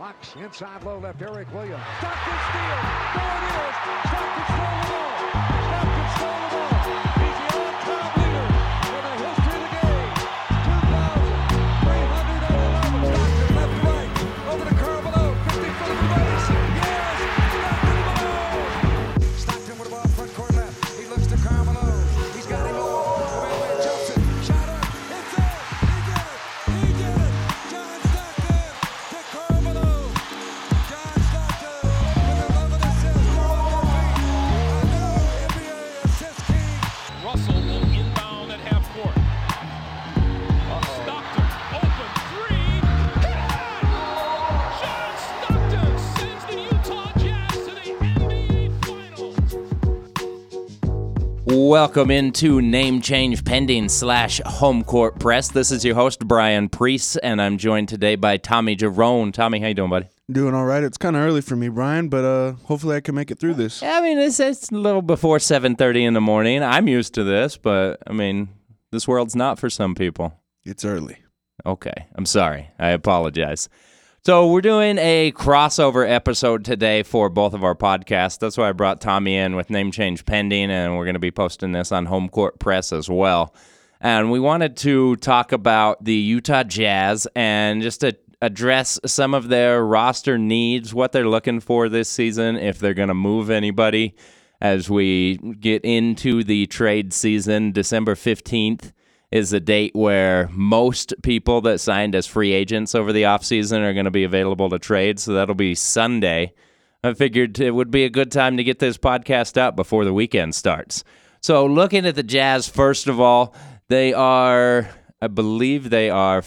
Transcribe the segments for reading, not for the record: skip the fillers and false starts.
Box inside low left, Eric Williams. Stockton steal. There it is. Stockton stole the ball. Stockton stole the ball. He's the all-time leader in the history of the game. 2,311. Stockton left to right. Over to Carmelo. 50 foot of the race. Yes. Stockton with the ball front court left. He looks to Carmelo. He's got him all. Away, jumps it. Shot up. It's in. He did it. John Stockton to Carmelo. John Stockton with 11 assists. A new NBA assist king. Russell will inbound at half court. Stockton, open three. Hit it! John Stockton sends the Utah Jazz to the NBA Finals. Welcome into Name Change Pending / Home Court Press. This is your host, Brian Priest, and I'm joined today by Tommy Jerome. Tommy, how you doing, buddy? Doing all right. It's kind of early for me, Brian, but hopefully I can make it through this. I mean, it's a little before 7:30 in the morning. I'm used to this, but, I mean, this world's not for some people. It's early. Okay, I'm sorry. I apologize. So we're doing a crossover episode today for both of our podcasts. That's why I brought Tommy in with Name Change Pending, and we're going to be posting this on Home Court Press as well. And we wanted to talk about the Utah Jazz and just to address some of their roster needs, what they're looking for this season, if they're going to move anybody as we get into the trade season. December 15th is the date where most people that signed as free agents over the offseason are going to be available to trade, so that'll be Sunday. I figured it would be a good time to get this podcast up before the weekend starts. So looking at the Jazz, first of all, I believe they are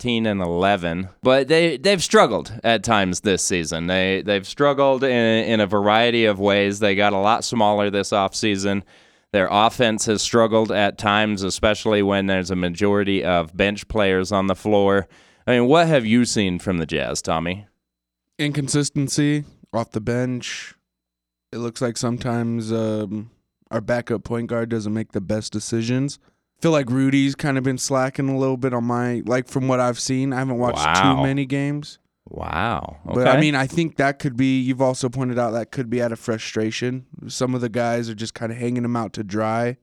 14-11, but they've struggled at times this season. They've struggled in a variety of ways. They got a lot smaller this offseason. Their offense has struggled at times, especially when there's a majority of bench players on the floor. I mean, what have you seen from the Jazz, Tommy? Inconsistency off the bench. It looks like sometimes our backup point guard doesn't make the best decisions. I feel like Rudy's kind of been slacking a little bit on from what I've seen. I haven't watched too many games. Wow. Okay. But, I mean, I think that could be, you've also pointed out that could be out of frustration. Some of the guys are just kind of hanging them out to dry.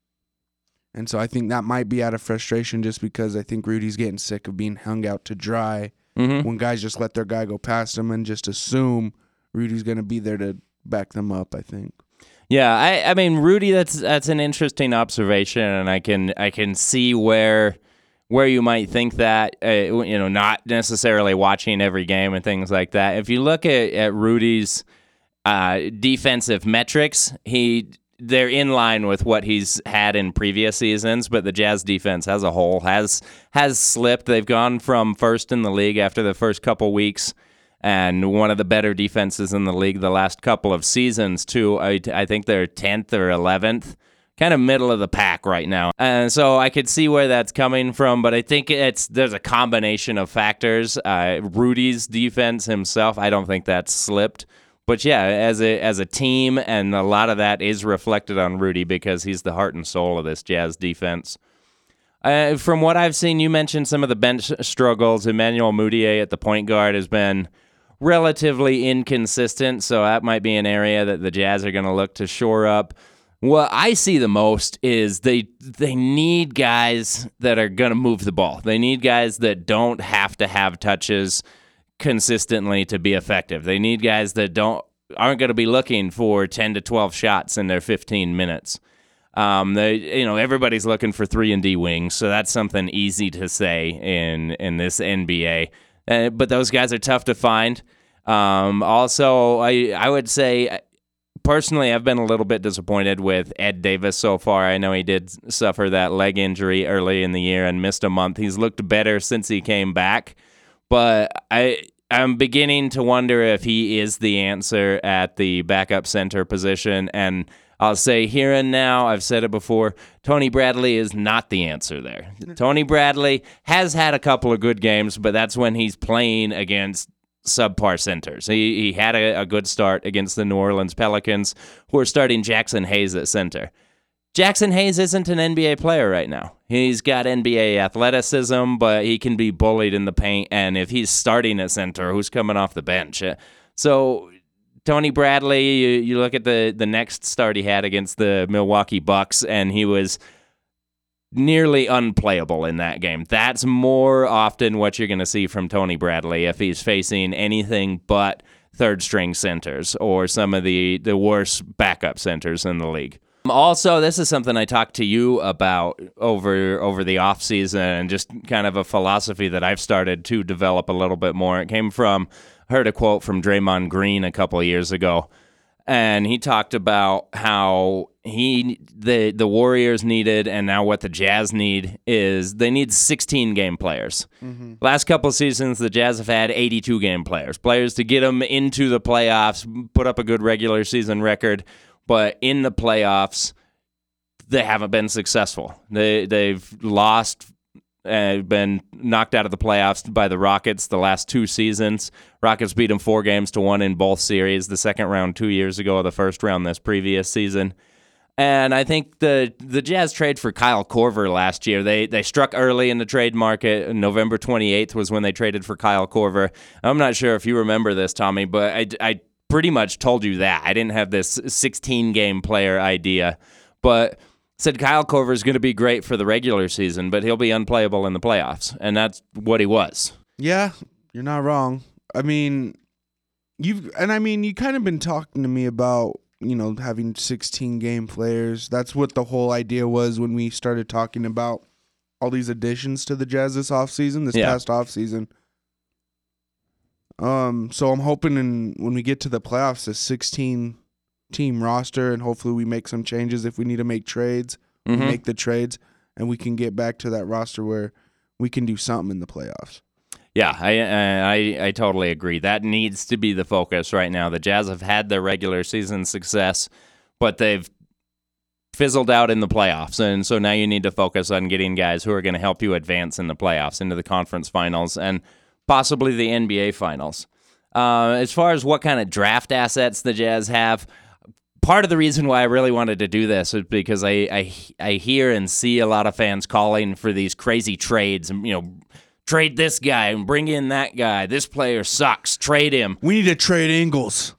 And so I think that might be out of frustration just because I think Rudy's getting sick of being hung out to dry when guys just let their guy go past them and just assume Rudy's going to be there to back them up, I think. Yeah, I mean, Rudy, that's an interesting observation, and I can see where you might think that, not necessarily watching every game and things like that. If you look at Rudy's defensive metrics, they're in line with what he's had in previous seasons, but the Jazz defense as a whole has slipped. They've gone from first in the league after the first couple weeks and one of the better defenses in the league the last couple of seasons to, I think they're 10th or 11th. Kind of middle of the pack right now. And so I could see where that's coming from, but I think there's a combination of factors. Rudy's defense himself, I don't think that's slipped. But yeah, as a team, and a lot of that is reflected on Rudy because he's the heart and soul of this Jazz defense. From what I've seen, you mentioned some of the bench struggles. Emmanuel Mudiay at the point guard has been relatively inconsistent, so that might be an area that the Jazz are going to look to shore up. What I see the most is they need guys that are going to move the ball. They need guys that don't have to have touches consistently to be effective. They need guys that aren't going to be looking for 10 to 12 shots in their 15 minutes. Everybody's looking for 3-and-D wings, so that's something easy to say in this NBA. But those guys are tough to find. Also, I would say, personally, I've been a little bit disappointed with Ed Davis so far. I know he did suffer that leg injury early in the year and missed a month. He's looked better since he came back, but I'm beginning to wonder if he is the answer at the backup center position. And I'll say here and now, I've said it before, Tony Bradley is not the answer there. Tony Bradley has had a couple of good games, but that's when he's playing against subpar centers. He had a good start against the New Orleans Pelicans, who are starting Jackson Hayes at center. Jackson Hayes isn't an NBA player right now. He's got NBA athleticism, but he can be bullied in the paint, and if he's starting at center, who's coming off the bench? So Tony Bradley, you look at the next start he had against the Milwaukee Bucks, and he was nearly unplayable in that game. That's more often what you're going to see from Tony Bradley if he's facing anything but third-string centers or some of the worst backup centers in the league. Also, this is something I talked to you about over the offseason, and just kind of a philosophy that I've started to develop a little bit more. It came from, heard a quote from Draymond Green a couple of years ago, and he talked about how the Warriors needed, and now what the Jazz need is they need 16-game players. Mm-hmm. Last couple of seasons, the Jazz have had 82-game players to get them into the playoffs, put up a good regular season record. But in the playoffs, they haven't been successful. They've lost and been knocked out of the playoffs by the Rockets the last 2 seasons. Rockets beat them 4-1 in both series, the second round 2 years ago, the first round this previous season. And I think the Jazz trade for Kyle Korver last year, they struck early in the trade market. November 28th was when they traded for Kyle Korver. I'm not sure if you remember this, Tommy, but I pretty much told you that. I didn't have this 16-game player idea, but said Kyle Korver is going to be great for the regular season, but he'll be unplayable in the playoffs, and that's what he was. Yeah, you're not wrong. I mean, you kind of been talking to me about, having 16-game players. That's what the whole idea was when we started talking about all these additions to the Jazz this past offseason. So I'm hoping when we get to the playoffs, a 16-team roster, and hopefully we make some changes if we need to make trades. We make the trades, and we can get back to that roster where we can do something in the playoffs. Yeah, I totally agree. That needs to be the focus right now. The Jazz have had their regular season success, but they've fizzled out in the playoffs, and so now you need to focus on getting guys who are going to help you advance in the playoffs, into the conference finals, and possibly the NBA Finals. As far as what kind of draft assets the Jazz have, part of the reason why I really wanted to do this is because I hear and see a lot of fans calling for these crazy trades. Trade this guy and bring in that guy. This player sucks. Trade him. We need to trade Ingles.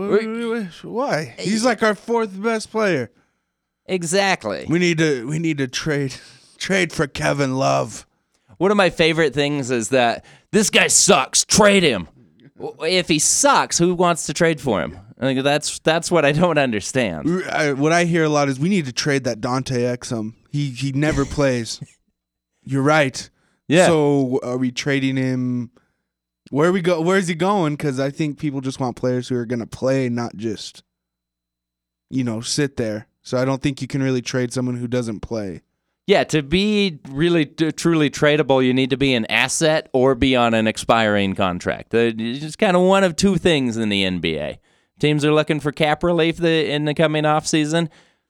Why? He's like our 4th best player. Exactly. We need to trade for Kevin Love. One of my favorite things is that this guy sucks. Trade him. If he sucks, who wants to trade for him? I think that's what I don't understand. What I hear a lot is we need to trade that Dante Exum. He never plays. You're right. Yeah. So are we trading him? Where is he going? Because I think people just want players who are going to play, not just, sit there. So I don't think you can really trade someone who doesn't play. Yeah, to be really truly tradable, you need to be an asset or be on an expiring contract. It's kind of one of two things in the NBA. Teams are looking for cap relief in the coming offseason.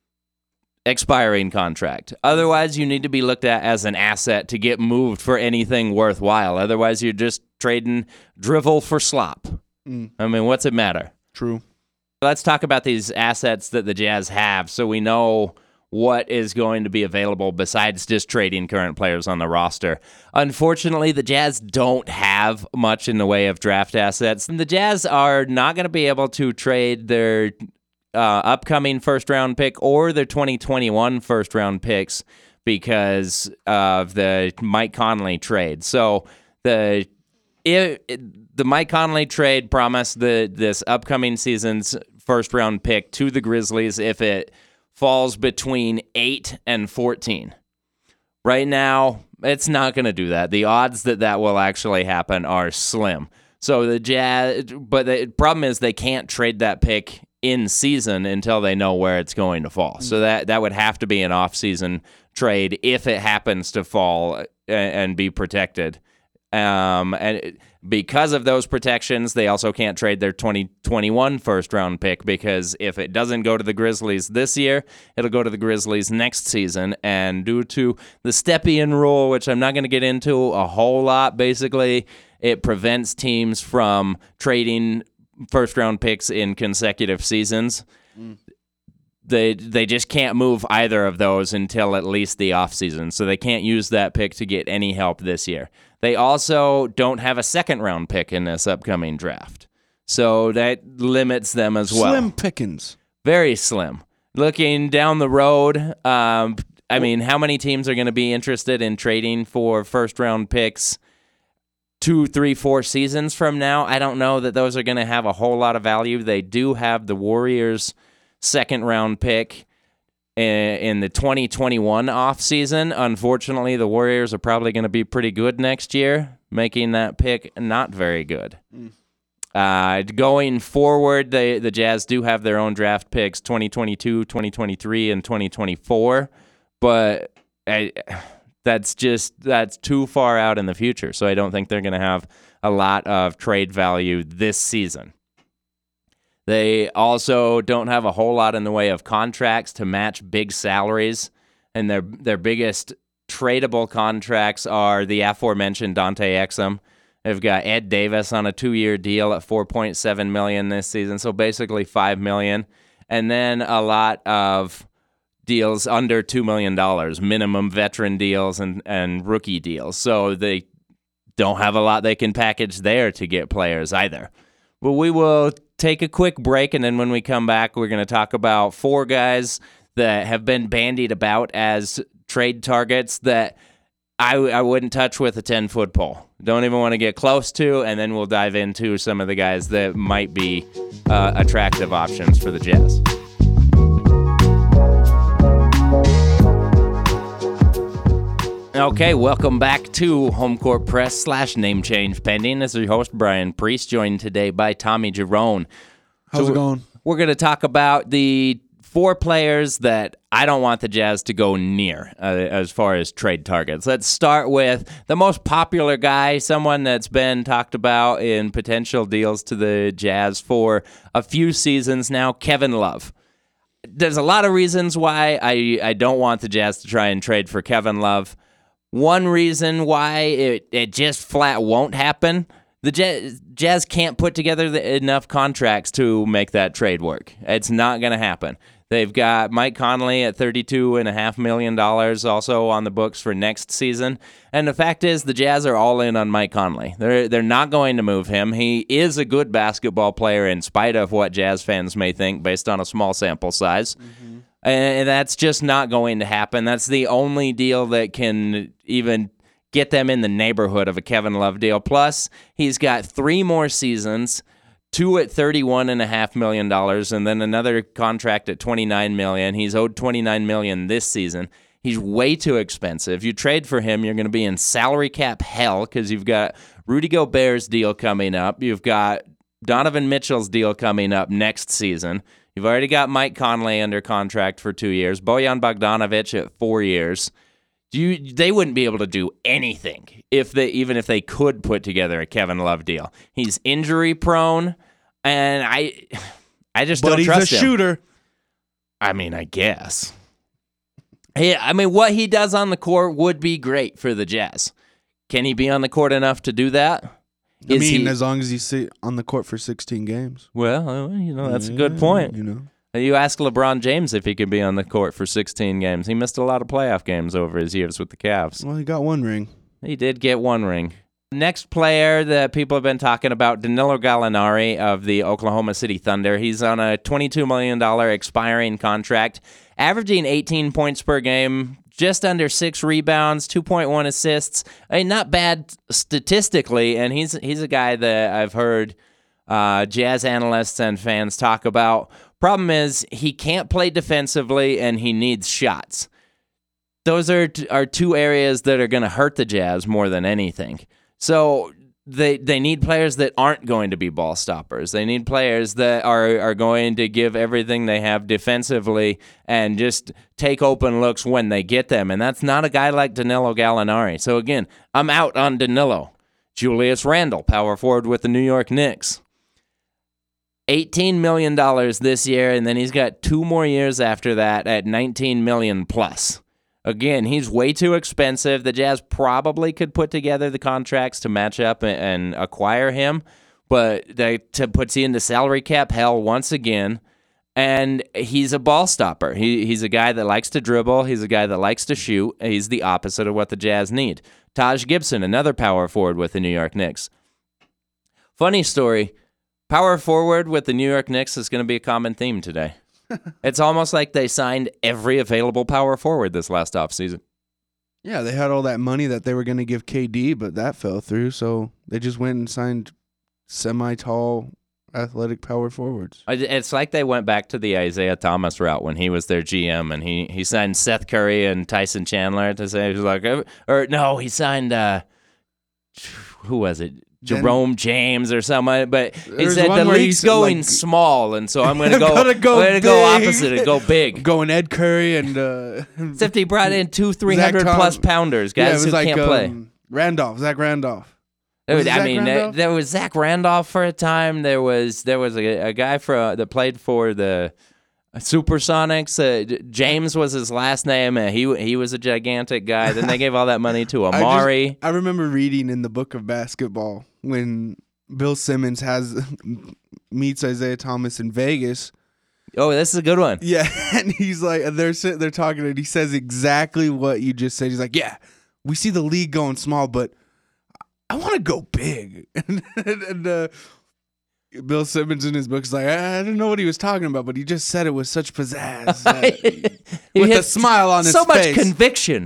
Expiring contract. Otherwise, you need to be looked at as an asset to get moved for anything worthwhile. Otherwise, you're just trading drivel for slop. I mean, what's it matter? True. Let's talk about these assets that the Jazz have so we know what is going to be available besides just trading current players on the roster. Unfortunately, the Jazz don't have much in the way of draft assets. The Jazz are not going to be able to trade their upcoming first-round pick or their 2021 first-round picks because of the Mike Conley trade. So the Mike Conley trade promised this upcoming season's first-round pick to the Grizzlies if it falls between 8 and 14. Right now, it's not going to do that. The odds that will actually happen are slim. So the Jazz, but the problem is they can't trade that pick in season until they know where it's going to fall. So that would have to be an off-season trade if it happens to fall and be protected. And because of those protections, they also can't trade their 2021 first-round pick because if it doesn't go to the Grizzlies this year, it'll go to the Grizzlies next season. And due to the Stepien rule, which I'm not going to get into a whole lot, basically it prevents teams from trading first-round picks in consecutive seasons. They just can't move either of those until at least the offseason, so they can't use that pick to get any help this year. They also don't have a second-round pick in this upcoming draft, so that limits them as well. Slim pickings. Very slim. Looking down the road, how many teams are going to be interested in trading for first-round picks 2, 3, 4 seasons from now? I don't know that those are going to have a whole lot of value. They do have the Warriors' second-round pick in the 2021 offseason. Unfortunately, the Warriors are probably going to be pretty good next year, making that pick not very good. Going forward, the Jazz do have their own draft picks, 2022, 2023, and 2024, but that's too far out in the future, so I don't think they're going to have a lot of trade value this season. They also don't have a whole lot in the way of contracts to match big salaries, and their biggest tradable contracts are the aforementioned Dante Exum. They've got Ed Davis on a 2-year deal at $4.7 million this season, so basically $5 million, and then a lot of deals under $2 million, minimum veteran deals and rookie deals. So they don't have a lot they can package there to get players either. But we will take a quick break, and then when we come back, we're going to talk about 4 guys that have been bandied about as trade targets that I wouldn't touch with a 10-foot pole. Don't even want to get close to, and then we'll dive into some of the guys that might be attractive options for the Jazz. Okay, welcome back to Home Court Press / Name Change Pending. This is your host, Brian Priest, joined today by Tommy Jerome. How's it going? We're going to talk about the 4 players that I don't want the Jazz to go near as far as trade targets. Let's start with the most popular guy, someone that's been talked about in potential deals to the Jazz for a few seasons now, Kevin Love. There's a lot of reasons why I don't want the Jazz to try and trade for Kevin Love. One reason why it just flat won't happen, the Jazz can't put together enough contracts to make that trade work. It's not going to happen. They've got Mike Conley at $32.5 million also on the books for next season. And the fact is, the Jazz are all in on Mike Conley. They're not going to move him. He is a good basketball player in spite of what Jazz fans may think based on a small sample size. Mm-hmm. And that's just not going to happen. That's the only deal that can even get them in the neighborhood of a Kevin Love deal. Plus, he's got 3 more seasons, 2 at $31.5 million, and then another contract at $29 million. He's owed $29 million this season. He's way too expensive. You trade for him, you're going to be in salary cap hell because you've got Rudy Gobert's deal coming up. You've got Donovan Mitchell's deal coming up next season. You've already got Mike Conley under contract for 2 years. Bojan Bogdanovic at 4 years. They wouldn't be able to do anything even if they could put together a Kevin Love deal. He's injury prone, and I just don't trust him. But he's a shooter. I mean, I guess. What he does on the court would be great for the Jazz. Can he be on the court enough to do that? As long as he's sit on the court for 16 games. Well, that's a good point. You ask LeBron James if he can be on the court for 16 games. He missed a lot of playoff games over his years with the Cavs. Well, he got 1 ring. He did get 1 ring. Next player that people have been talking about, Danilo Gallinari of the Oklahoma City Thunder. He's on a $22 million expiring contract, averaging 18 points per game, just under 6 rebounds, 2.1 assists. Not bad statistically, and he's a guy that I've heard Jazz analysts and fans talk about. Problem is, he can't play defensively, and he needs shots. Those are 2 areas that are going to hurt the Jazz more than anything. So they need players that aren't going to be ball stoppers. They need players that are going to give everything they have defensively and just take open looks when they get them. And that's not a guy like Danilo Gallinari. So again, I'm out on Danilo. Julius Randle, power forward with the New York Knicks. $18 million this year, and then he's got 2 more years after that at $19 million plus. Again, he's way too expensive. The Jazz probably could put together the contracts to match up and acquire him, but that puts you into salary cap hell once again. And he's a ball stopper. He's a guy that likes to dribble. He's a guy that likes to shoot. He's the opposite of what the Jazz need. Taj Gibson, another power forward with the New York Knicks. Funny story, power forward with the New York Knicks is going to be a common theme today. It's almost like they signed every available power forward this last offseason. Yeah, they had all that money that they were going to give KD, but that fell through, so they just went and signed semi-tall, athletic power forwards. It's like they went back to the Isaiah Thomas route when he was their GM, and he signed Seth Curry and Tyson Chandler to say, he was like, or no, he signed, who was it? Jerome James or somebody, but he There's said one the where he league's said, going like, small, and so I'm going to go. Gotta I'm go going to go big. opposite and go big. Going Ed Curry and Except he brought in 300 plus pounders, yeah, it guys was who like, can't play. Zach Randolph. Dude, Was it I Zach mean, Randolph? there was Zach Randolph for a time. There was a guy that played for the Supersonics. James was his last name. He was a gigantic guy. Then they gave all that money to Amari. I remember reading in the book of basketball when Bill Simmons meets Isaiah Thomas in Vegas. Oh, this is a good one. Yeah, and he's like, they're talking, and he says exactly what you just said. He's like, yeah, we see the league going small, but I want to go big. And Bill Simmons in his book is like, I don't know what he was talking about, but he just said it with such pizzazz, with a smile on his so face. much conviction.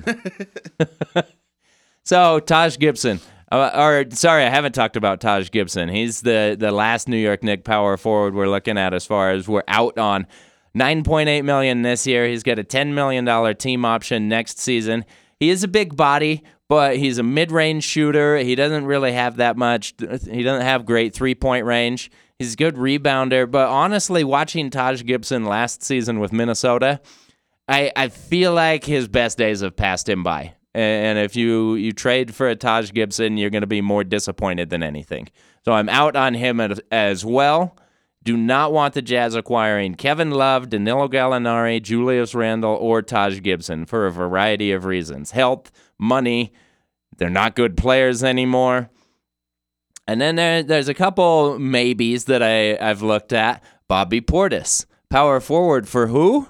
So Taj Gibson. Sorry, I haven't talked about Taj Gibson. He's the last New York Knicks power forward we're looking at as far as we're out on. $9.8 million this year. He's got a $10 million team option next season. He is a big body, but he's a mid-range shooter. He doesn't really have that much. He doesn't have great three-point range. He's a good rebounder. But honestly, watching Taj Gibson last season with Minnesota, I feel like his best days have passed him by. And if you trade for a Taj Gibson, you're going to be more disappointed than anything. So I'm out on him as well. Do not want the Jazz acquiring Kevin Love, Danilo Gallinari, Julius Randle, or Taj Gibson for a variety of reasons. Health, money, they're not good players anymore. And then there's a couple maybes that I've looked at. Bobby Portis, power forward for who?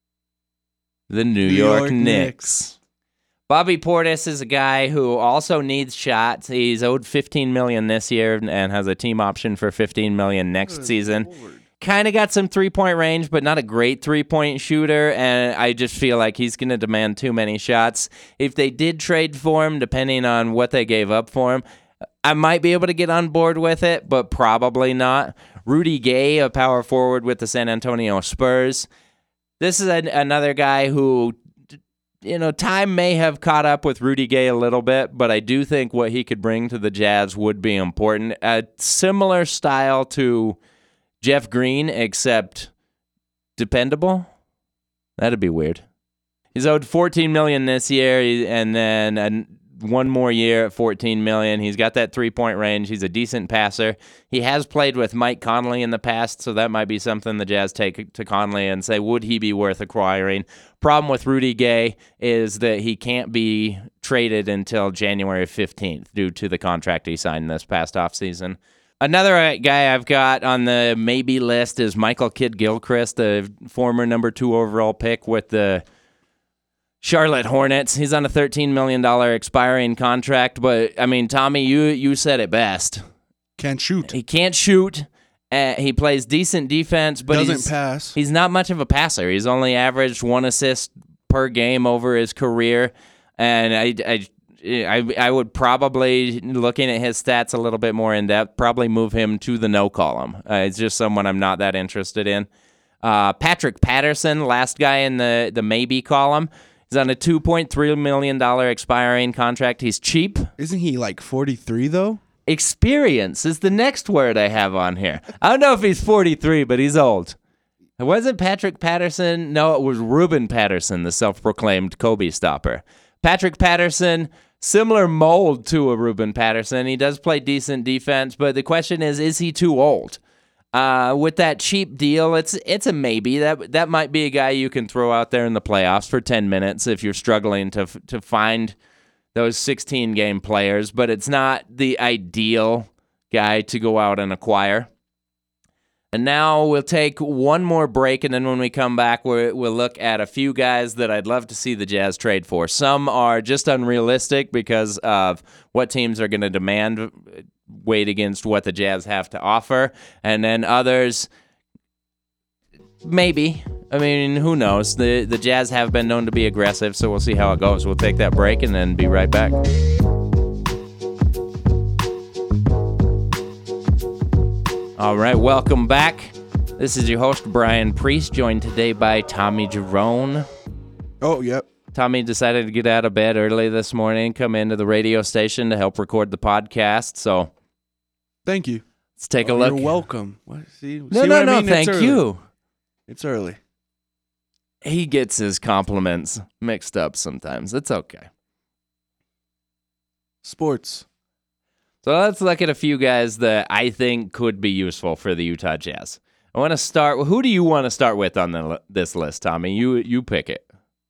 The New York Knicks. Bobby Portis is a guy who also needs shots. He's owed $15 million this year and has a team option for $15 million next season. Kind of got some three-point range, but not a great three-point shooter, and I just feel like he's going to demand too many shots. If they did trade for him, depending on what they gave up for him, I might be able to get on board with it, but probably not. Rudy Gay, a power forward with the San Antonio Spurs. This is another guy who, time may have caught up with Rudy Gay a little bit, but I do think what he could bring to the Jazz would be important. A similar style to Jeff Green, except dependable. That'd be weird. He's owed $14 million this year, and then one more year at $14 million. He's got that three-point range. He's a decent passer. He has played with Mike Conley in the past, so that might be something the Jazz take to Conley and say, would he be worth acquiring? Problem with Rudy Gay is that he can't be traded until January 15th due to the contract he signed this past offseason. Another guy I've got on the maybe list is Michael Kidd-Gilchrist, the former number 2 overall pick with the Charlotte Hornets. He's on a $13 million expiring contract, but, Tommy, you said it best. Can't shoot. He can't shoot. He plays decent defense, but Doesn't pass. He's not much of a passer. He's only averaged 1 assist per game over his career, and I would probably, looking at his stats a little bit more in depth, probably move him to the no column. It's just someone I'm not that interested in. Patrick Patterson, last guy in the maybe column. He's on a $2.3 million expiring contract. He's cheap. Isn't he like 43 though? Experience is the next word I have on here. I don't know if he's 43, but he's old. It wasn't Patrick Patterson. No, it was Ruben Patterson, the self-proclaimed Kobe stopper. Patrick Patterson, similar mold to a Ruben Patterson. He does play decent defense, but the question is he too old? With that cheap deal, it's a maybe. That might be a guy you can throw out there in the playoffs for 10 minutes if you're struggling to find those 16-game players, but it's not the ideal guy to go out and acquire. And now we'll take one more break, and then when we come back, we'll look at a few guys that I'd love to see the Jazz trade for. Some are just unrealistic because of what teams are going to demand weighed against what the Jazz have to offer. And then others, maybe. I mean, who knows? The Jazz have been known to be aggressive, so we'll see how it goes. We'll take that break and then be right back. All right, welcome back. This is your host, Brian Priest, joined today by Tommy Jerome. Oh, yep. Tommy decided to get out of bed early this morning, come into the radio station to help record the podcast, so Thank you. let's take a look. You're welcome. What? See No, what I mean? thank It's early. you. It's early. He gets his compliments mixed up sometimes. It's okay. Sports. So let's look at a few guys that I think could be useful for the Utah Jazz. I want to start. Who do you want to start with on this list, Tommy? You pick it.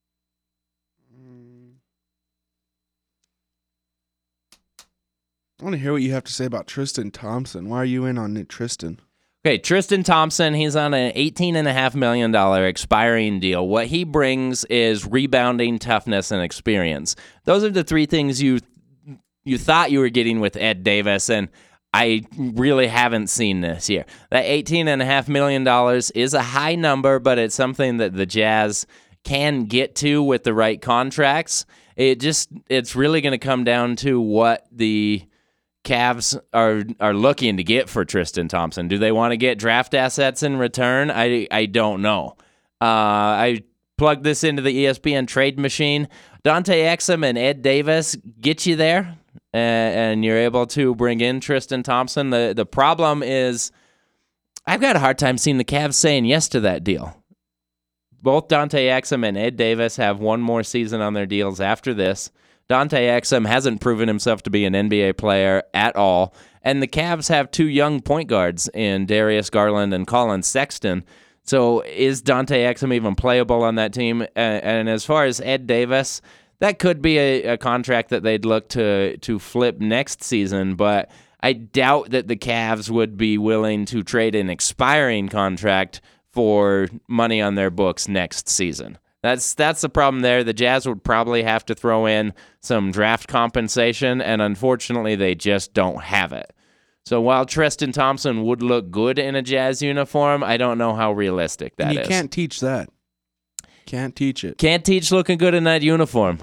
I want to hear what you have to say about Tristan Thompson. Why are you in on Tristan? Okay, Tristan Thompson, he's on an $18.5 million expiring deal. What he brings is rebounding, toughness, and experience. Those are the three things you thought you were getting with Ed Davis, and I really haven't seen this year. That $18.5 million is a high number, but it's something that the Jazz can get to with the right contracts. It's really going to come down to what the Cavs are looking to get for Tristan Thompson. Do they want to get draft assets in return? I don't know. I plugged this into the ESPN trade machine. Dante Exum and Ed Davis get you there, and you're able to bring in Tristan Thompson. The problem is I've got a hard time seeing the Cavs saying yes to that deal. Both Dante Exum and Ed Davis have one more season on their deals after this. Dante Exum hasn't proven himself to be an NBA player at all, and the Cavs have two young point guards in Darius Garland and Colin Sexton. So is Dante Exum even playable on that team? And as far as Ed Davis, that could be a contract that they'd look to flip next season, but I doubt that the Cavs would be willing to trade an expiring contract for money on their books next season. That's the problem there. The Jazz would probably have to throw in some draft compensation, and unfortunately, they just don't have it. So while Tristan Thompson would look good in a Jazz uniform, I don't know how realistic that is. You can't teach that. Can't teach it. Can't teach looking good in that uniform.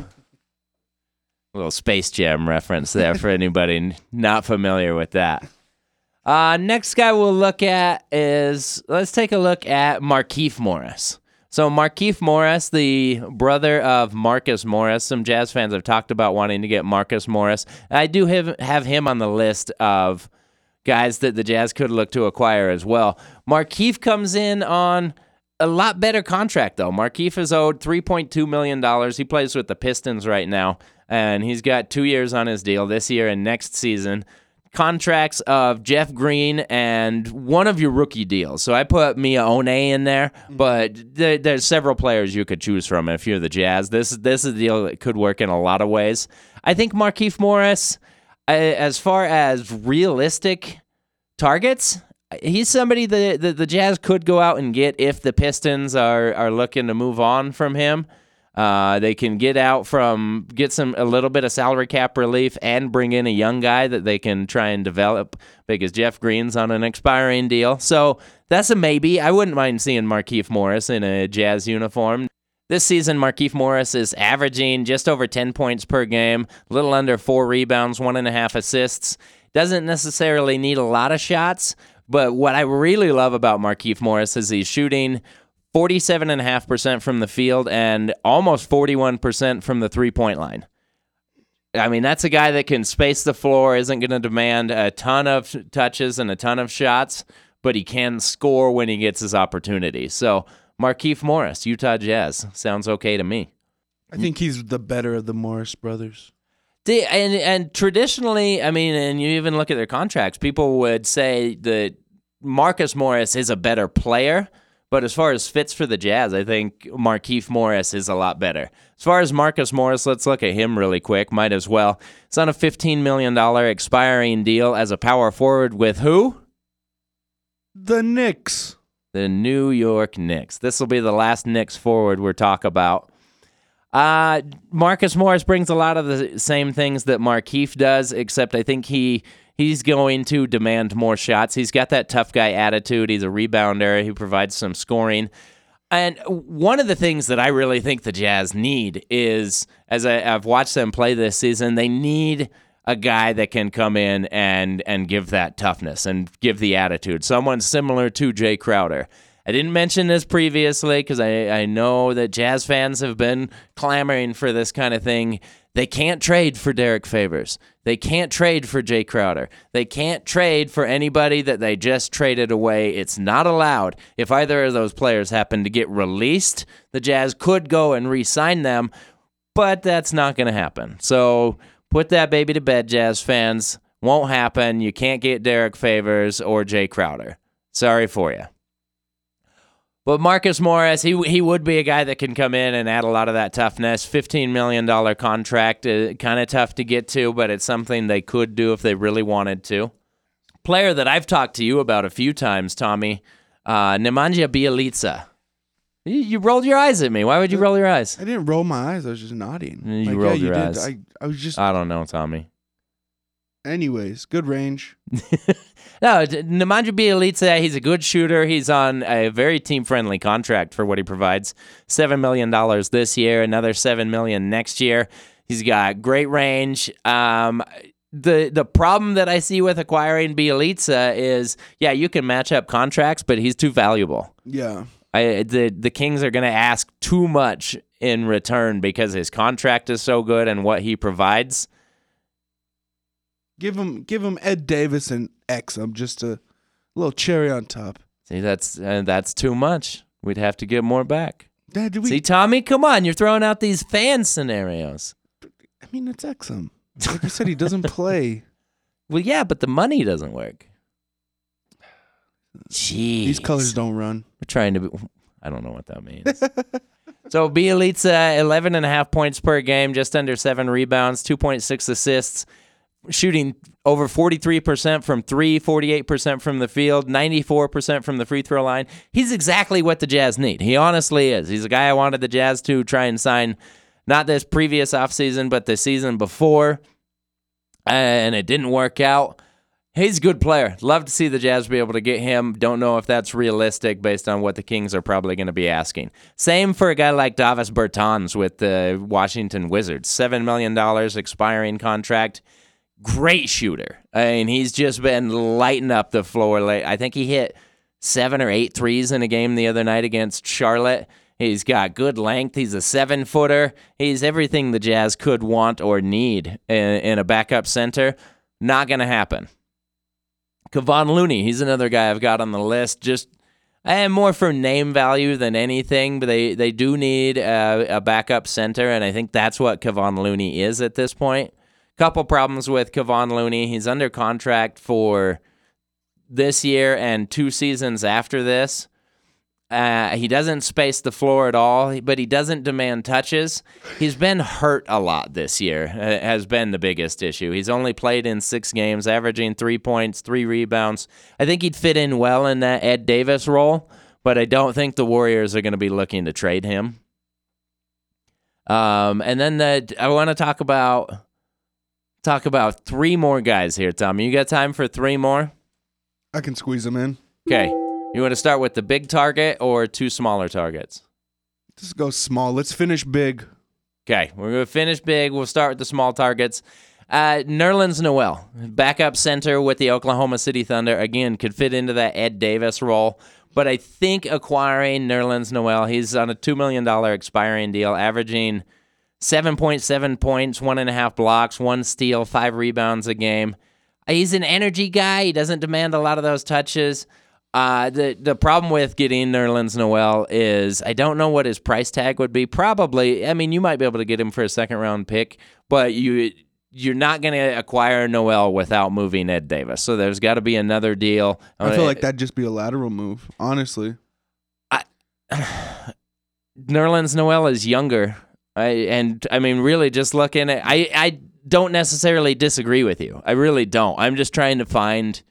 A little Space Jam reference there for anybody not familiar with that. Next guy we'll look at let's take a look at Markieff Morris. So Markieff Morris, the brother of Marcus Morris, some Jazz fans have talked about wanting to get Marcus Morris. I do have him on the list of guys that the Jazz could look to acquire as well. Markieff comes in on a lot better contract, though. Markieff is owed $3.2 million. He plays with the Pistons right now, and he's got 2 years on his deal, this year and next season. Contracts of Jeff Green and one of your rookie deals. So I put Mia One in there, but there's several players you could choose from if you're the Jazz. This is a deal that could work in a lot of ways. I think Markieff Morris, as far as realistic targets, he's somebody that the Jazz could go out and get if the Pistons are looking to move on from him. They can get a little bit of salary cap relief and bring in a young guy that they can try and develop because Jeff Green's on an expiring deal. So that's a maybe. I wouldn't mind seeing Markieff Morris in a Jazz uniform. This season, Markieff Morris is averaging just over 10 points per game, a little under 4 rebounds, 1.5 assists. Doesn't necessarily need a lot of shots, but what I really love about Markieff Morris is he's shooting 47.5% from the field and almost 41% from the three-point line. I mean, that's a guy that can space the floor, isn't going to demand a ton of touches and a ton of shots, but he can score when he gets his opportunity. So, Markieff Morris, Utah Jazz, sounds okay to me. I think he's the better of the Morris brothers. And traditionally, I mean, and you even look at their contracts, people would say that Marcus Morris is a better player. But as far as fits for the Jazz, I think Markieff Morris is a lot better. As far as Marcus Morris, let's look at him really quick. Might as well. It's on a $15 million expiring deal as a power forward with who? The Knicks. The New York Knicks. This will be the last Knicks forward we'll talk about. Marcus Morris brings a lot of the same things that Markieff does, except I think he's going to demand more shots. He's got that tough guy attitude. He's a rebounder. He provides some scoring. And one of the things that I really think the Jazz need is, as I've watched them play this season, they need a guy that can come in and give that toughness and give the attitude. Someone similar to Jay Crowder. I didn't mention this previously because I know that Jazz fans have been clamoring for this kind of thing. They can't trade for Derek Favors. They can't trade for Jay Crowder. They can't trade for anybody that they just traded away. It's not allowed. If either of those players happen to get released, the Jazz could go and re-sign them, but that's not going to happen. So put that baby to bed, Jazz fans. Won't happen. You can't get Derek Favors or Jay Crowder. Sorry for you. But Marcus Morris, he would be a guy that can come in and add a lot of that toughness. $15 million contract, kind of tough to get to, but it's something they could do if they really wanted to. Player that I've talked to you about a few times, Tommy, Nemanja Bjelica. You rolled your eyes at me. Why would you roll your eyes? I didn't roll my eyes. I was just nodding. You rolled your eyes. I was just. I don't know, Tommy. Anyways, good range. No, Nemanja Bjelica, he's a good shooter. He's on a very team-friendly contract for what he provides. $7 million this year, another $7 million next year. He's got great range. The problem that I see with acquiring Bjelica is, yeah, you can match up contracts, but he's too valuable. Yeah. The Kings are going to ask too much in return because his contract is so good and what he provides. Give him Ed Davis and Exum, just a little cherry on top. See, that's too much. We'd have to get more back. Dad, See, Tommy, come on. You're throwing out these fan scenarios. I mean, it's Exum. Like you said, he doesn't play. Well, yeah, but the money doesn't work. Jeez. These colors don't run. We're trying to be, I don't know what that means. So Bjelica, 11.5 points per game, just under 7 rebounds, 2.6 assists. Shooting over 43% from 3, 48% from the field, 94% from the free throw line. He's exactly what the Jazz need. He honestly is. He's a guy I wanted the Jazz to try and sign, not this previous offseason, but the season before, and it didn't work out. He's a good player. Love to see the Jazz be able to get him. Don't know if that's realistic based on what the Kings are probably going to be asking. Same for a guy like Davis Bertans with the Washington Wizards. $7 million expiring contract. Great shooter. I mean, he's just been lighting up the floor. I think he hit 7 or 8 threes in a game the other night against Charlotte. He's got good length. He's a 7-footer. He's everything the Jazz could want or need in a backup center. Not going to happen. Kevon Looney, he's another guy I've got on the list. Just more for name value than anything, but they do need a backup center, and I think that's what Kevon Looney is at this point. Couple problems with Kevon Looney. He's under contract for this year and 2 seasons after this. He doesn't space the floor at all, but he doesn't demand touches. He's been hurt a lot this year, has been the biggest issue. He's only played in 6 games, averaging 3 points, 3 rebounds. I think he'd fit in well in that Ed Davis role, but I don't think the Warriors are going to be looking to trade him. And then I want to talk about 3 more guys here, Tommy. You got time for 3 more? I can squeeze them in. Okay. You want to start with the big target or 2 smaller targets? Just go small. Let's finish big. Okay. We're going to finish big. We'll start with the small targets. Nerlens Noel, backup center with the Oklahoma City Thunder. Again, could fit into that Ed Davis role. But I think acquiring Nerlens Noel, he's on a $2 million expiring deal, averaging 7.7 points, 1.5 blocks, 1 steal, 5 rebounds a game. He's an energy guy. He doesn't demand a lot of those touches. The problem with getting Nerlens Noel is I don't know what his price tag would be. Probably, I mean, you might be able to get him for a 2nd-round pick, but you're not going to acquire Noel without moving Ed Davis. So there's got to be another deal. I feel like that'd just be a lateral move, honestly. Nerlens Noel is younger. Really just looking at I don't necessarily disagree with you. I really don't. I'm just trying to find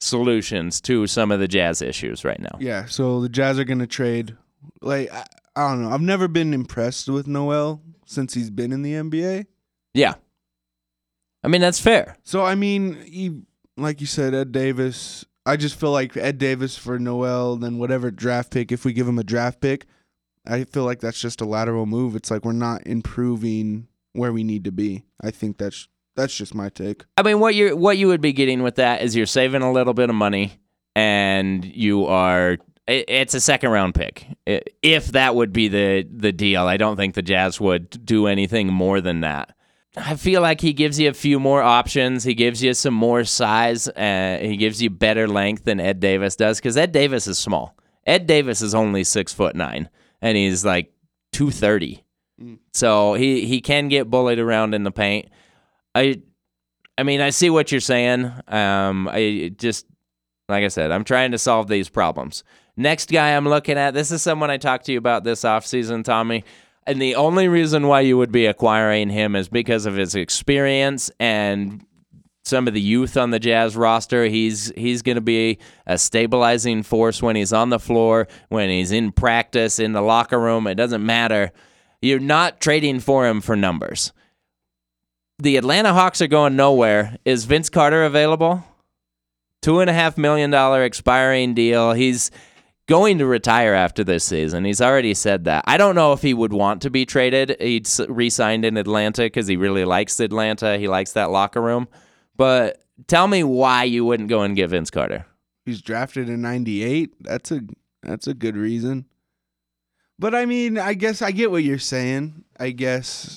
solutions to some of the Jazz issues right now. Yeah, so the Jazz are going to trade. Like, I don't know. I've never been impressed with Noel since he's been in the NBA. Yeah. I mean, that's fair. So, I mean, like you said, Ed Davis. I just feel like Ed Davis for Noel, then whatever draft pick, if we give him a draft pick, I feel like that's just a lateral move. It's like we're not improving where we need to be. I think that's just my take. I mean, what you would be getting with that is you're saving a little bit of money, and it's a second round pick. If that would be the deal, I don't think the Jazz would do anything more than that. I feel like he gives you a few more options. He gives you some more size. He gives you better length than Ed Davis does, because Ed Davis is small. Ed Davis is only 6'9", and he's like 230. So he can get bullied around in the paint. I mean, I see what you're saying. I just, like I said, I'm trying to solve these problems. Next guy I'm looking at, this is someone I talked to you about this offseason, Tommy. And the only reason why you would be acquiring him is because of his experience and some of the youth on the Jazz roster. He's going to be a stabilizing force when he's on the floor, when he's in practice, in the locker room. It doesn't matter. You're not trading for him for numbers. The Atlanta Hawks are going nowhere. Is Vince Carter available? $2.5 million expiring deal. He's going to retire after this season. He's already said that. I don't know if he would want to be traded. He'd re-signed in Atlanta because he really likes Atlanta. He likes that locker room. But tell me why you wouldn't go and get Vince Carter. He's drafted in 98. That's a good reason. But I mean, I guess I get what you're saying. I guess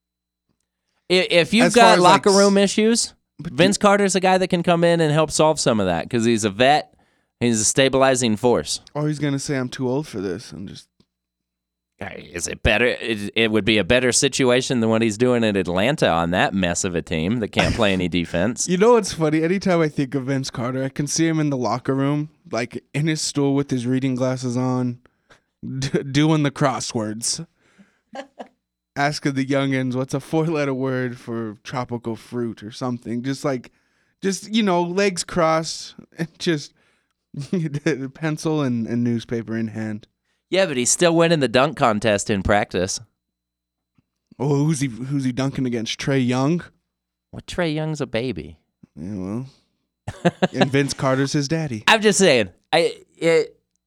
if you've got locker room issues, Vince Carter's a guy that can come in and help solve some of that because he's a vet. He's a stabilizing force. Or he's going to say, I'm too old for this. I'm just... Is it better? It would be a better situation than what he's doing in Atlanta on that mess of a team that can't play any defense. You know what's funny? Anytime I think of Vince Carter, I can see him in the locker room, like in his stool with his reading glasses on, doing the crosswords. Asking the youngins, what's a 4-letter word for tropical fruit or something? Just legs crossed and just... pencil and newspaper in hand. Yeah, but he's still winning the dunk contest in practice. Oh, who's he dunking against? Trae Young? Well, Trae Young's a baby. Yeah, well. And Vince Carter's his daddy. I'm just saying. I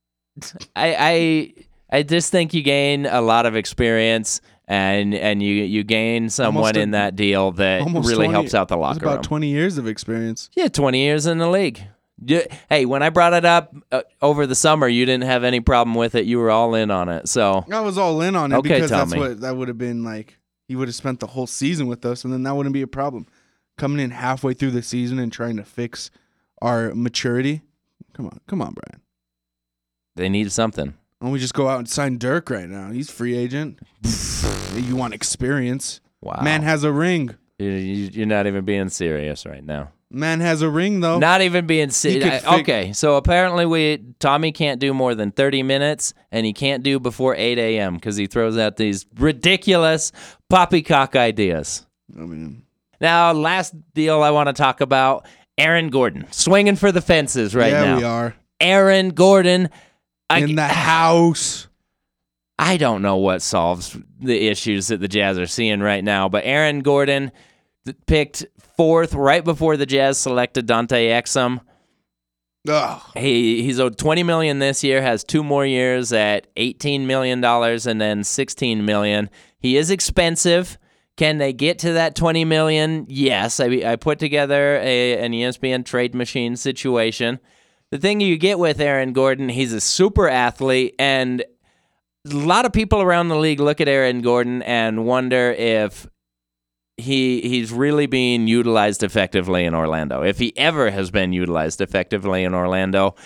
just think you gain a lot of experience and you gain someone in that deal that really helps out the locker room. About 20 years of experience. Yeah, 20 years in the league. Hey, when I brought it up over the summer, you didn't have any problem with it. You were all in on it. So I was all in on it because Tommy. that would have been like, he would have spent the whole season with us, and then that wouldn't be a problem. Coming in halfway through the season and trying to fix our maturity. Come on, Brian. They need something. Why don't we just go out and sign Dirk right now? He's free agent. You want experience. Wow. Man has a ring. You're not even being serious right now. Man has a ring, though. Not even being serious. Okay, so apparently Tommy can't do more than 30 minutes, and he can't do before 8 a.m. because he throws out these ridiculous poppycock ideas. I mean, now, last deal I want to talk about, Aaron Gordon. Swinging for the fences now. Yeah, we are. Aaron Gordon. In the house. I don't know what solves the issues that the Jazz are seeing right now, but Aaron Gordon picked 4th right before the Jazz selected Dante Exum. Ugh. He's owed $20 million this year, has 2 more years at $18 million and then $16 million. He is expensive. Can they get to that $20 million? Yes. I put together an ESPN trade machine situation. The thing you get with Aaron Gordon, he's a super athlete, and a lot of people around the league look at Aaron Gordon and wonder if he's really being utilized effectively in Orlando, if he ever has been utilized effectively in Orlando.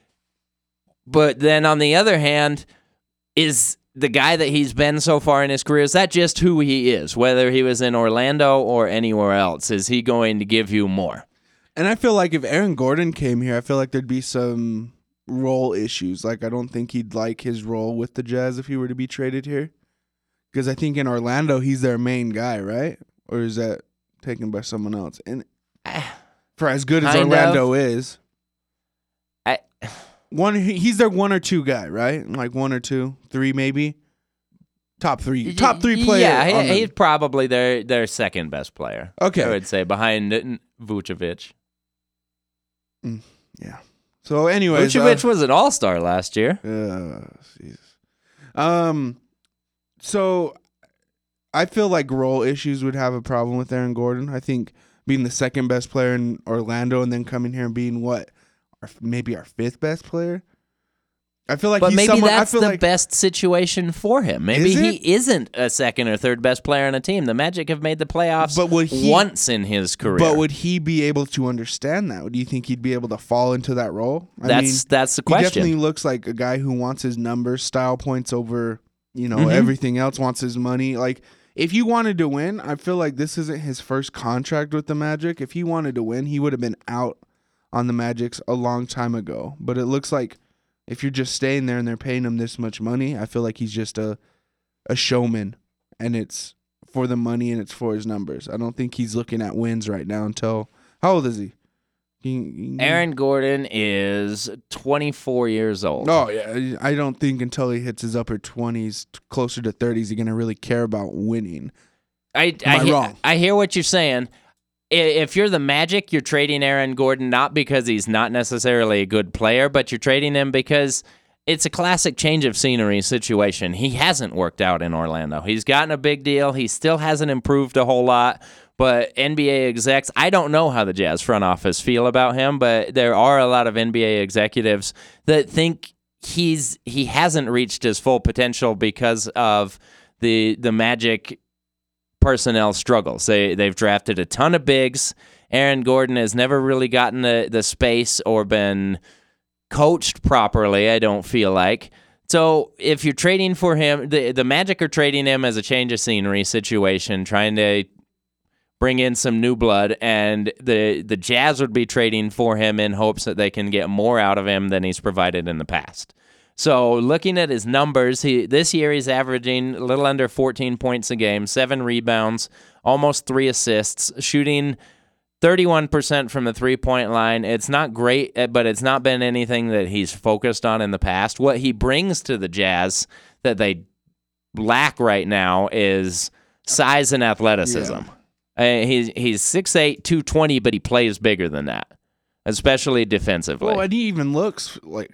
But then on the other hand, is the guy that he's been so far in his career, is that just who he is? Whether he was in Orlando or anywhere else, is he going to give you more? And I feel like if Aaron Gordon came here, I feel like there'd be some role issues. Like, I don't think he'd like his role with the Jazz if he were to be traded here. Because I think in Orlando, he's their main guy, right? Or is that taken by someone else? And for as good as Orlando is, He's their 1 or 2 guy, right? Like 1 or 2, 3 maybe. Top 3 player. Yeah, he's probably their second best player. Okay. I would say behind Vucevic. Yeah. So anyways, Vucevic was an all-star last year. Jesus. So I feel like role issues would have a problem with Aaron Gordon. I think being the second best player in Orlando and then coming here and being maybe our 5th best player. I feel like but he's maybe someone, that's I feel the like, best situation for him. Maybe he isn't a second or third best player on a team. The Magic have made the playoffs once in his career. But would he be able to understand that? Do you think he'd be able to fall into that role? That's the question. He definitely looks like a guy who wants his numbers, style points over, everything else, wants his money. Like, if you wanted to win, I feel like this isn't his first contract with the Magic. If he wanted to win, he would have been out on the Magics a long time ago. But it looks like if you're just staying there and they're paying him this much money, I feel like he's just a showman, and it's for the money and it's for his numbers. I don't think he's looking at wins right now until – how old is he? Aaron Gordon is 24 years old. Oh, yeah. I don't think until he hits his upper 20s, closer to 30s, he's going to really care about winning. Am I wrong? I hear what you're saying. If you're the Magic, you're trading Aaron Gordon not because he's not necessarily a good player, but you're trading him because it's a classic change of scenery situation. He hasn't worked out in Orlando. He's gotten a big deal. He still hasn't improved a whole lot, but NBA execs, I don't know how the Jazz front office feel about him, but there are a lot of NBA executives that think he hasn't reached his full potential because of the Magic personnel struggles. They've drafted a ton of bigs. Aaron Gordon has never really gotten the space or been coached properly, I don't feel like. So if you're trading for him, the Magic are trading him as a change of scenery situation, trying to bring in some new blood, and the Jazz would be trading for him in hopes that they can get more out of him than he's provided in the past. So looking at his numbers, this year he's averaging a little under 14 points a game, 7 rebounds, almost 3 assists, shooting 31% from the three-point line. It's not great, but it's not been anything that he's focused on in the past. What he brings to the Jazz that they lack right now is size and athleticism. Yeah. He's 6'8", 220, but he plays bigger than that, especially defensively. Well, and he even looks like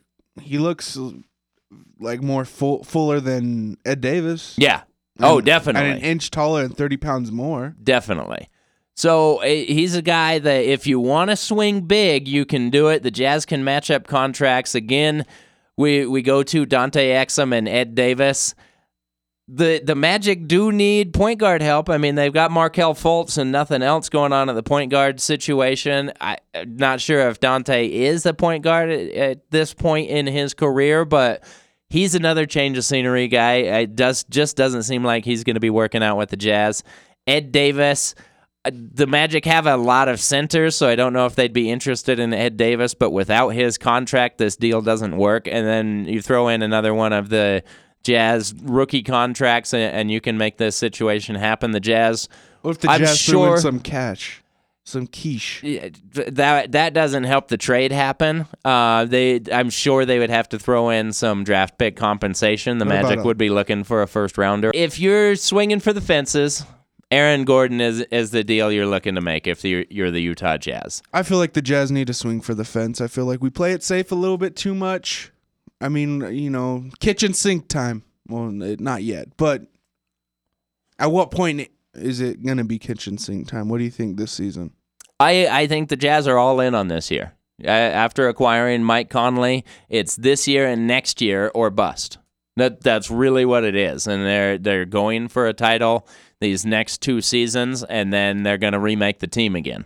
more fuller than Ed Davis. Yeah. Definitely. And an inch taller and 30 pounds more. Definitely. So he's a guy that if you want to swing big, you can do it. The Jazz can match up contracts. Again, we go to Dante Exum and Ed Davis. The Magic do need point guard help. I mean, they've got Markelle Fultz and nothing else going on at the point guard situation. I'm not sure if Dante is a point guard at this point in his career, but he's another change of scenery guy. It just doesn't seem like he's going to be working out with the Jazz. Ed Davis, the Magic have a lot of centers, so I don't know if they'd be interested in Ed Davis, but without his contract, this deal doesn't work. And then you throw in another one of the Jazz rookie contracts, and you can make this situation happen. The Jazz, what if the Jazz threw in some cash, some quiche? That doesn't help the trade happen. I'm sure they would have to throw in some draft pick compensation. The Magic would be looking for a first rounder. If you're swinging for the fences, Aaron Gordon is the deal you're looking to make if you're the Utah Jazz. I feel like the Jazz need to swing for the fence. I feel like we play it safe a little bit too much. I mean, kitchen sink time. Well, not yet, but at what point is it going to be kitchen sink time? What do you think this season? I think the Jazz are all in on this year. After acquiring Mike Conley, it's this year and next year or bust. That's really what it is, and they're going for a title these next 2 seasons, and then they're going to remake the team again.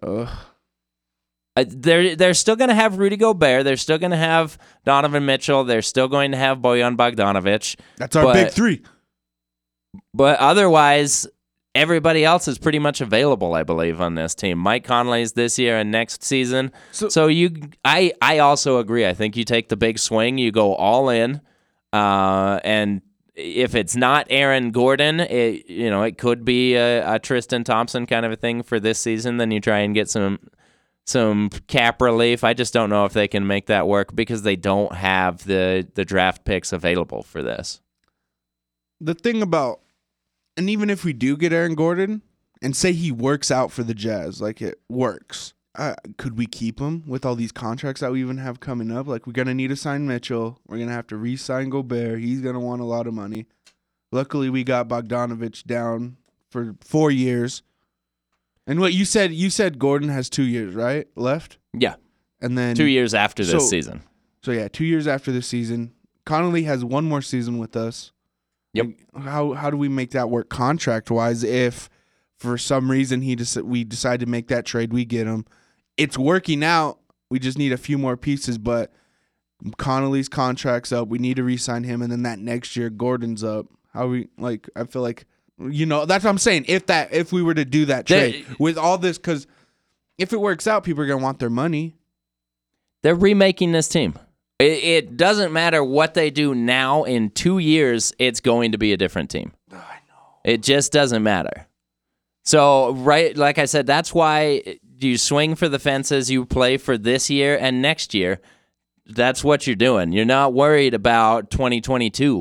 They're still going to have Rudy Gobert. They're still going to have Donovan Mitchell. They're still going to have Bojan Bogdanovic. That's our big 3. But otherwise, everybody else is pretty much available, I believe, on this team. Mike Conley's this year and next season. So I also agree. I think you take the big swing. You go all in. And if it's not Aaron Gordon, it could be a Tristan Thompson kind of a thing for this season. Then you try and get some some cap relief. I just don't know if they can make that work because they don't have the draft picks available for this. The thing about, and even if we do get Aaron Gordon and say he works out for the Jazz, like it works, could we keep him with all these contracts that we even have coming up? Like, we're going to need to sign Mitchell. We're going to have to re-sign Gobert. He's going to want a lot of money. Luckily, we got Bogdanovich down for 4 years. And what you said Gordon has 2 years, right? Left? Yeah. And then 2 years after this So- season. So yeah, 2 years after this season. Connolly has one more season with us. Yep. Like, how do we make that work contract wise if for some reason we decide to make that trade, we get him. It's working out. We just need a few more pieces, but Connolly's contract's up. We need to re-sign him, and then that next year Gordon's up. I feel like, that's what I'm saying. If we were to do that trade with all this, because if it works out, people are gonna want their money. They're remaking this team. It doesn't matter what they do now. In 2 years, it's going to be a different team. I know. It just doesn't matter. So, right, like I said, that's why you swing for the fences. You play for this year and next year. That's what you're doing. You're not worried about 2022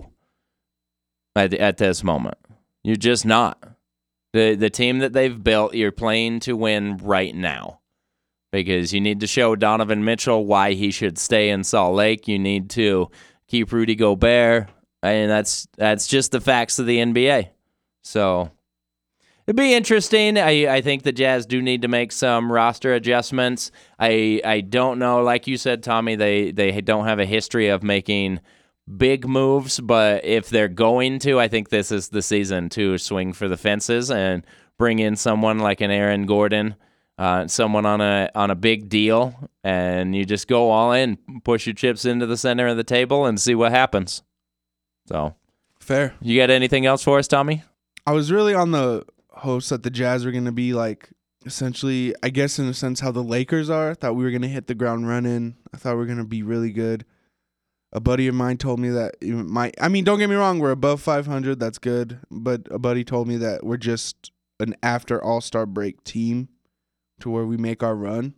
at this moment. You're just not. The team that they've built, you're playing to win right now. Because you need to show Donovan Mitchell why he should stay in Salt Lake. You need to keep Rudy Gobert. And that's just the facts of the NBA. So it'd be interesting. I think the Jazz do need to make some roster adjustments. I don't know. Like you said, Tommy, they don't have a history of making big moves. But if they're going to, I think this is the season to swing for the fences and bring in someone like an Aaron Gordon. Someone on a big deal, and you just go all in, push your chips into the center of the table, and see what happens. So, Fair. you got anything else for us, Tommy? I was really on the hopes that the Jazz were going to be like, essentially, I guess in a sense, how the Lakers are. I thought we were going to hit the ground running. I thought we were going to be really good. A buddy of mine told me that don't get me wrong, we're above 500. That's good. But a buddy told me that we're just an after All-Star break team to where we make our run.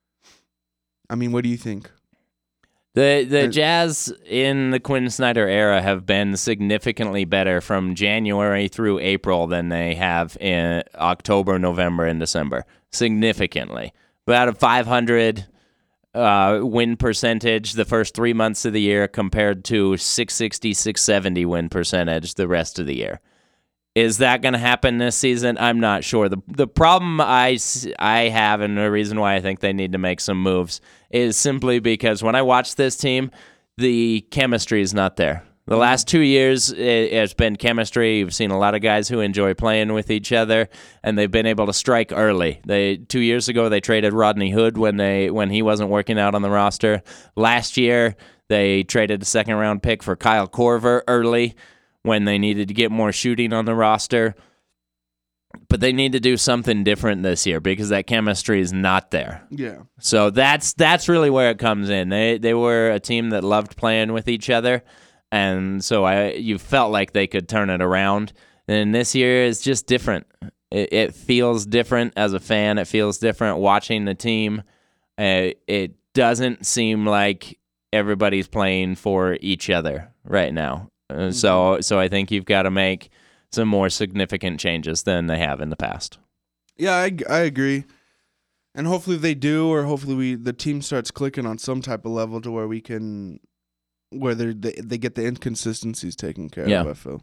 I mean, what do you think? The Jazz in the Quinn Snyder era have been significantly better from January through April than they have in October, November, and December. Significantly. About a 500 win percentage the first 3 months of the year compared to 660, 670 win percentage the rest of the year. Is that going to happen this season? I'm not sure. The problem I have, and the reason why I think they need to make some moves, is simply because when I watch this team, the chemistry is not there. The last 2 years, it's been chemistry. You've seen a lot of guys who enjoy playing with each other, and they've been able to strike early. 2 years ago, they traded Rodney Hood when he wasn't working out on the roster. Last year, they traded a second-round pick for Kyle Korver early, when they needed to get more shooting on the roster. But they need to do something different this year because that chemistry is not there. Yeah. So that's really where it comes in. They were a team that loved playing with each other, and so you felt like they could turn it around. And this year is just different. It feels different as a fan. It feels different watching the team. It doesn't seem like everybody's playing for each other right now. So I think you've got to make some more significant changes than they have in the past. Yeah, I agree. And hopefully they do, or hopefully the team starts clicking on some type of level to where we can, where they get the inconsistencies taken care of, I feel.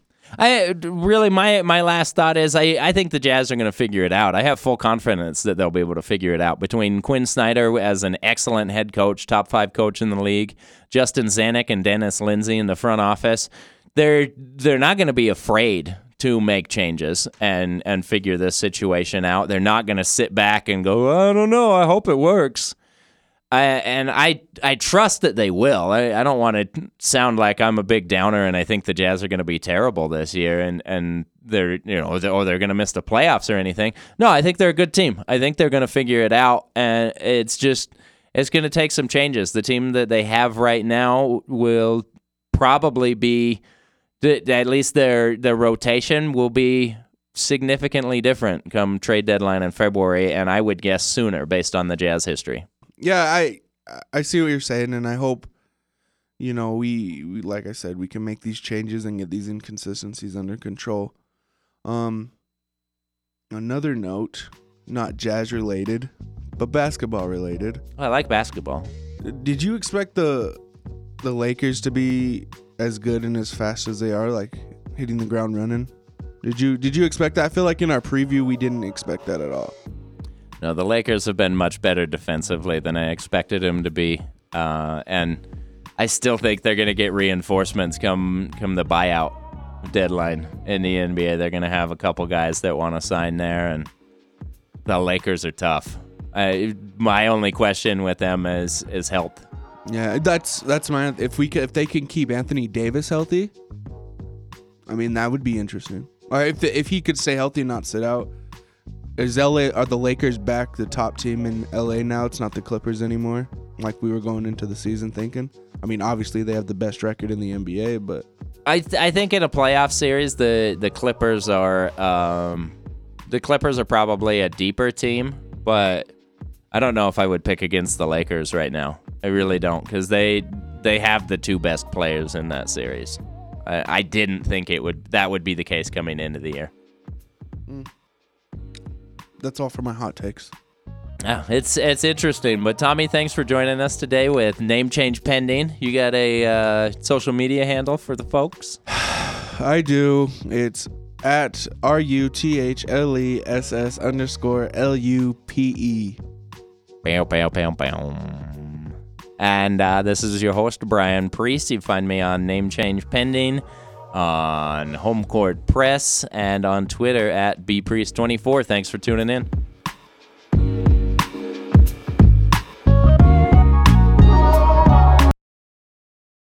My last thought is I think the Jazz are going to figure it out. I have full confidence that they'll be able to figure it out. Between Quinn Snyder as an excellent head coach, top 5 coach in the league, Justin Zanuck and Dennis Lindsay in the front office, they're not going to be afraid to make changes and figure this situation out. They're not going to sit back and go, I don't know, I hope it works. I trust that they will. I don't want to sound like I'm a big downer and I think the Jazz are going to be terrible this year and they're they're going to miss the playoffs or anything. No, I think they're a good team. I think they're going to figure it out, and it's going to take some changes. The team that they have right now will probably be, at least their rotation will be significantly different come trade deadline in February, and I would guess sooner based on the Jazz history. Yeah, I see what you're saying, and I hope, we like I said, we can make these changes and get these inconsistencies under control. Another note, not Jazz related, but basketball related. I like basketball. Did you expect the Lakers to be as good and as fast as they are, like hitting the ground running? Did you expect that? I feel like in our preview we didn't expect that at all. No, the Lakers have been much better defensively than I expected them to be, and I still think they're going to get reinforcements come the buyout deadline in the NBA. They're going to have a couple guys that want to sign there, and the Lakers are tough. My only question with them is health. Yeah, that's mine. If they can keep Anthony Davis healthy, I mean that would be interesting. Or if he could stay healthy and not sit out. Are the Lakers back the top team in LA now? It's not the Clippers anymore, like we were going into the season thinking. I mean, obviously they have the best record in the NBA, but I think in a playoff series, the Clippers are probably a deeper team, but I don't know if I would pick against the Lakers right now. I really don't, because they have the two best players in that series. I didn't think that would be the case coming into the year. That's all for my hot takes. Oh, it's interesting. But Tommy, thanks for joining us today with Name Change Pending. You got a social media handle for the folks? I do. It's at RUTHLESS_LUPE. Bow, bow, bow, bow. And this is your host, Brian Priest. You find me on Name Change Pending, on Home Court Press, and on Twitter at bpriest24. Thanks for tuning in.